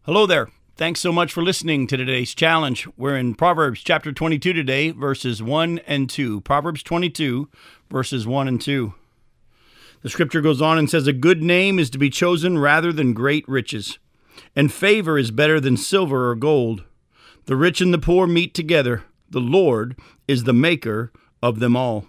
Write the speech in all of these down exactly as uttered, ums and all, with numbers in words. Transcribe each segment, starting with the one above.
Hello there. Thanks so much for listening to today's challenge. We're in Proverbs chapter twenty-two today, verses one and two. Proverbs twenty-two, verses one and two. The scripture goes on and says, "A good name is to be chosen rather than great riches, and favor is better than silver or gold. The rich and the poor meet together. The Lord is the maker of them all."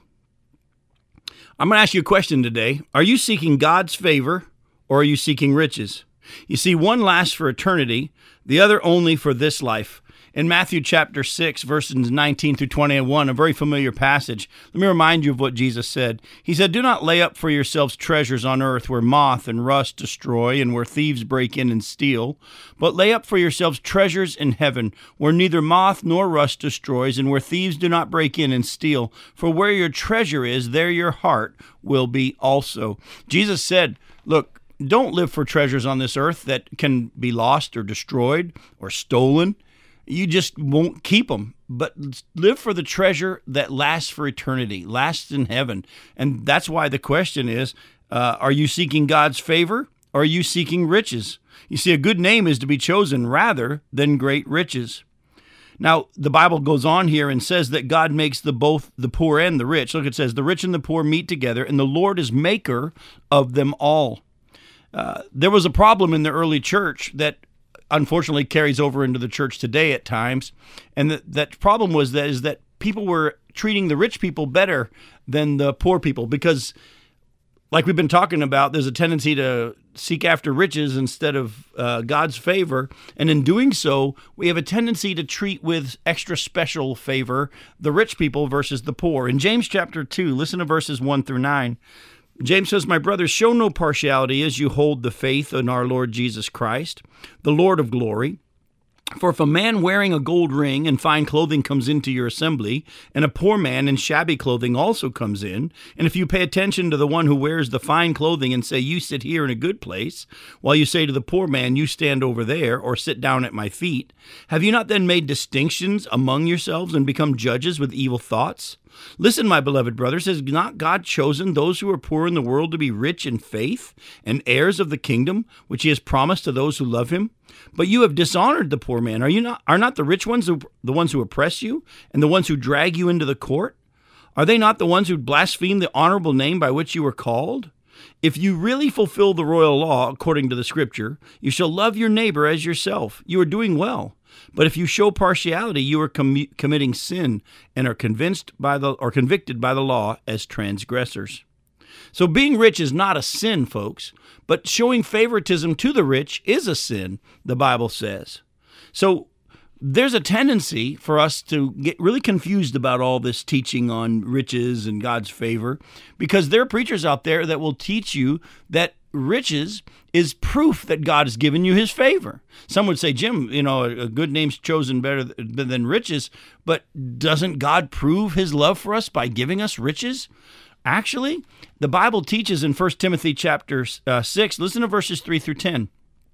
I'm going to ask you a question today. Are you seeking God's favor or are you seeking riches? You see, one lasts for eternity, the other only for this life. In Matthew chapter six, verses nineteen through twenty-one, a very familiar passage, let me remind you of what Jesus said. He said, "Do not lay up for yourselves treasures on earth where moth and rust destroy and where thieves break in and steal, but lay up for yourselves treasures in heaven where neither moth nor rust destroys and where thieves do not break in and steal. For where your treasure is, there your heart will be also." Jesus said, look, don't live for treasures on this earth that can be lost or destroyed or stolen. You just won't keep them. But live for the treasure that lasts for eternity, lasts in heaven. And that's why the question is, uh, are you seeking God's favor or are you seeking riches? You see, a good name is to be chosen rather than great riches. Now, the Bible goes on here and says that God makes the both the poor and the rich. Look, it says, "The rich and the poor meet together, and the Lord is maker of them all." Uh, there was a problem in the early church that unfortunately carries over into the church today at times. And that, that problem was that is that people were treating the rich people better than the poor people because, like we've been talking about, there's a tendency to seek after riches instead of uh, God's favor. And in doing so, we have a tendency to treat with extra special favor the rich people versus the poor. In James chapter two, listen to verses one through nine. James says, "My brothers, show no partiality as you hold the faith in our Lord Jesus Christ, the Lord of glory. For if a man wearing a gold ring and fine clothing comes into your assembly, and a poor man in shabby clothing also comes in, and if you pay attention to the one who wears the fine clothing and say, 'You sit here in a good place,' while you say to the poor man, 'You stand over there,' or 'Sit down at my feet,' have you not then made distinctions among yourselves and become judges with evil thoughts? Listen, my beloved brothers, has not God chosen those who are poor in the world to be rich in faith and heirs of the kingdom, which he has promised to those who love him? But you have dishonored the poor man. Are you not? Are not the rich ones who, the ones who oppress you and the ones who drag you into the court? Are they not the ones who blaspheme the honorable name by which you were called? If you really fulfill the royal law according to the scripture, you shall love your neighbor as yourself. You are doing well. But if you show partiality, you are com- committing sin and are convinced by the or convicted by the law as transgressors." So being rich is not a sin, folks, but showing favoritism to the rich is a sin, the Bible says. So there's a tendency for us to get really confused about all this teaching on riches and God's favor, because there are preachers out there that will teach you that riches is proof that God has given you his favor. Some would say, "Jim, you know, a good name's chosen better than riches, but doesn't God prove his love for us by giving us riches?" Actually, the Bible teaches in First Timothy chapter uh, six, listen to verses three through ten.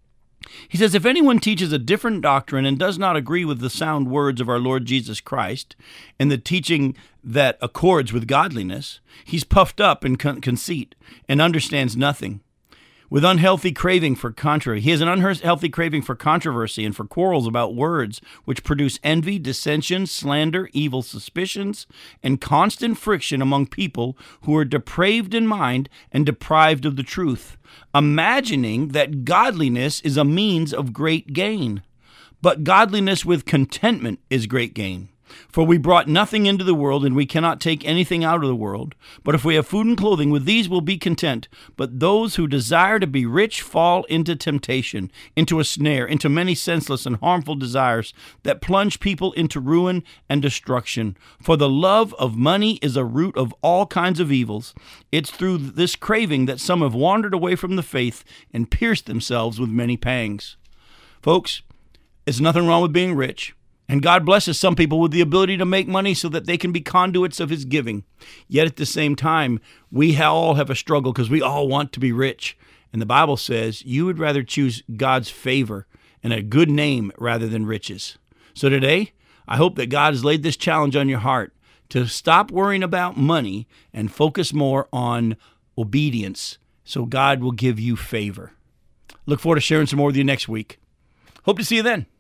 He says, "If anyone teaches a different doctrine and does not agree with the sound words of our Lord Jesus Christ and the teaching that accords with godliness, he's puffed up in con- conceit and understands nothing. With unhealthy craving for contrary, he has an unhealthy craving for controversy and for quarrels about words, which produce envy, dissension, slander, evil suspicions, and constant friction among people who are depraved in mind and deprived of the truth, imagining that godliness is a means of great gain. But godliness with contentment is great gain. For we brought nothing into the world, and we cannot take anything out of the world. But if we have food and clothing, with these we'll be content. But those who desire to be rich fall into temptation, into a snare, into many senseless and harmful desires that plunge people into ruin and destruction. For the love of money is a root of all kinds of evils. It's through this craving that some have wandered away from the faith and pierced themselves with many pangs." Folks, there's nothing wrong with being rich. And God blesses some people with the ability to make money so that they can be conduits of his giving. Yet at the same time, we all have a struggle because we all want to be rich. And the Bible says you would rather choose God's favor and a good name rather than riches. So today, I hope that God has laid this challenge on your heart to stop worrying about money and focus more on obedience so God will give you favor. Look forward to sharing some more with you next week. Hope to see you then.